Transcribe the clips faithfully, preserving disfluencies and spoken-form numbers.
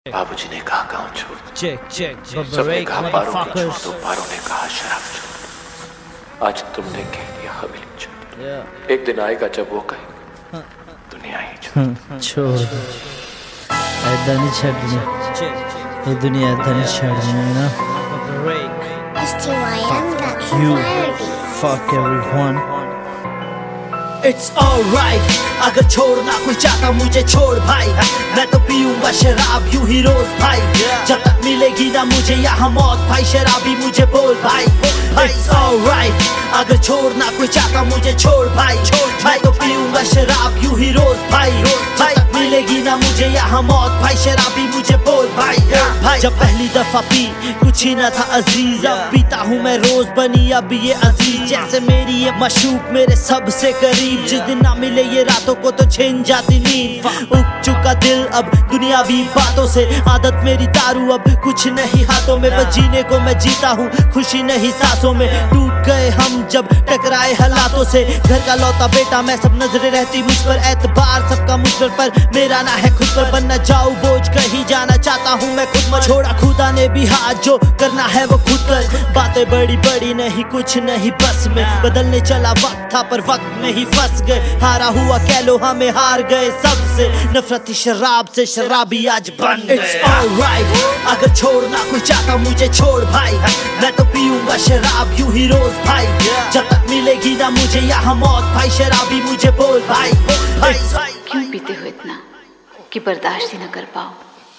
बाबूजी ने कहा गाँव छोड़ दो, चेक चेक सबने कहा पारों को छोड़ दो, पारों ने कहा शराब छोड़ दो। आज तुमने कह दिया हवेली छोड़ दो। एक दिन आएगा जब वो कहेगा दुनिया ही छोड़ दो। ऐदा नहीं छड़नी ये दुनिया, ऐदा नहीं छड़नी ना। Fuck you, fuck everyone. It's alright, अगर छोड़ना कोई चाहता मुझे छोड़ भाई, मैं तो पीऊंगा शराब यूं ही रोज भाई, जब तक मिलेगी ना मुझे यहाँ मौत भाई, शराबी मुझे बोल भाई। It's alright, अगर छोड़ना कोई चाहता मुझे छोड़ भाई, मैं तो पीऊंगा शराब यूं ही रोज भाई, जब तक मिलेगी ना मुझे यहाँ मौत भाई, शराबी मुझे बोल भाई। भाई जब पहली दफा पी कुछ ही ना था अजीज, अब पीता हूँ मैं रोज बनी अब ये अजीज, जैसे मेरी ये मशूक मेरे सबसे करीब, जिस दिन ना मिले ये रातों को तो छिन जाती नींद। उग चुका दिल अब दुनियावी बातों से, आदत मेरी दारू अब कुछ नहीं हाथों में, बस जीने को मैं जीता हूँ खुशी नहीं सांसों में। टूट गए हम जब टकराए हालातों से, घर का लौता बेटा मैं, सब नजरें रहती मुझ पर, एतबार सबका मुझ पर, पर मेरा ना है खुद पर। बनना जाऊँ बोझ कहीं जाना चाहता हूँ मैं खुद में, छोड़ा खुदा ने भी हाथ, जो करना है वो खुद कर। बातें बड़ी बड़ी नहीं कुछ नहीं बस में, बदलने चला वक्त था पर वक्त में ही फंस गए, हारा हुआ कह लो हमें हार गए सबसे, नफरती शराब से शराबी आज बन गए। It's alright, अगर छोड़ना कोई चाहता मुझे छोड़ भाई, मैं तो पीऊंगा शराब यूं ही रोज भाई, जब तक मिलेगी ना मुझे यहाँ मौत भाई, शराबी मुझे बोल भाई। क्यों पीते हो इतना कि बर्दाश्त ही न कर पाओ?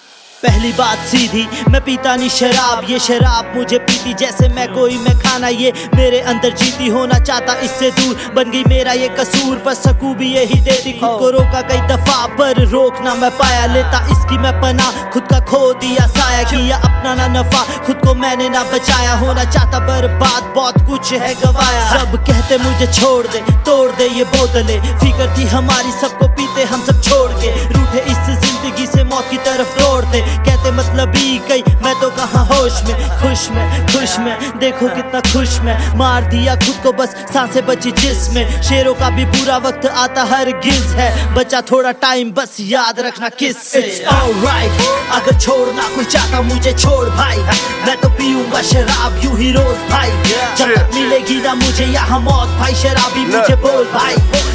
पहली बात सीधी, मैं पीता नहीं शराब, ये शराब मुझे पीती जैसे मैं कोई मैं खाना, ये मेरे अंदर जीती, होना चाहता इससे दूर, बन गई मेरा ये कसूर, पर सकूं भी यही देती, खुद को रोका कई दफा पर रोक ना मैं पाया, लेता इसकी मैं पना, खुद का खो दिया साया, किया अपना ना नफा, खुद को मैंने ना बचाया, होना चाहता बर्बाद बहुत कुछ है गवाया। सब कहते मुझे छोड़ दे तोड़ दे ये बोतलें, फिक्र थी हमारी सबको पीते हम सब छोड़ के, रूठे इस जिंदगी से मौत की तरफ दौड़ते, कहते मतलब ही कई मैं तो कहाँ होश में, खुश में खुश में देखो कितना खुश में, मार दिया खुद को बस सांसें बची जिसमें, शेरों का भी बुरा वक्त आता हर गिज है, बचा थोड़ा टाइम बस याद रखना किससे। It's alright, अगर छोड़ना कोई चाहता मुझे छोड़ भाई, मैं तो पीऊंगा शराब यूं ही रोज भाई, जब तक मिलेगी ना मुझे यहाँ मौत भाई, शराबी मुझे बोल भाई।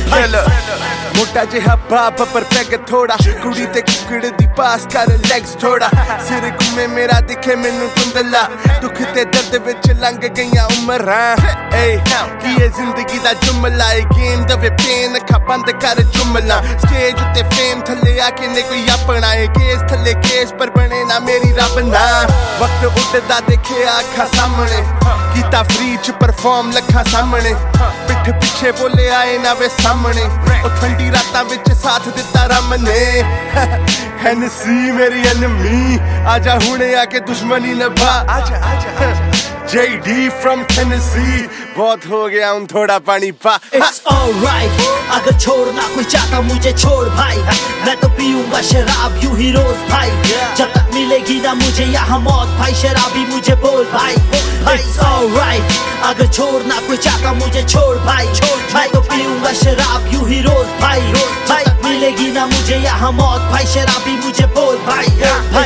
मोटा जिहा बाप पर पैग थोड़ा, कुड़ी ते कुकड़ दी पास कर लेग्स थोड़ा, सिर घूमे मेरा दिखे मैनू धुंधला, दुख ते दर्द विच लंघ गईयां उमरां, ए की ये जिंदगी दा जुमला, ए गेम दवे पेन अखा बंद कर जुमला, स्टेज उत्ते फेम थले आके ने कोई अपना, ए केस थले केस पर बने ना मेरी रब ना, वक्त उड़दा देखे आखा सामने, कीता फ्री च परफॉर्म लखा सामने, पिठ पिछे बोले आए ना वे सामने, ओ ठंडी रातां विच साथ दिता रम ने, हैनसी मेरी एनमी, आजा हुणे आके दुश्मनी निभा, आजा आजा जेडी फ्रॉम टेनेसी, बहुत हो गया हूँ थोड़ा पानी पा। It's alright, अगर छोड़ना कोई चाहता मुझे छोड़ भाई, मैं तो पीऊंगा शराब यूं ही रोज भाई, जब तक मिलेगी ना मुझे यहाँ मौत भाई, शराबी मुझे बोल भाई। It's alright, अगर छोड़ना कोई चाहता मुझे छोड़ भाई, मैं तो पीऊंगा शराब यूं ही रोज भाई, जब तक मिलेगी ना मुझे यहाँ मौत भाई, शराबी मुझे बोल भाई।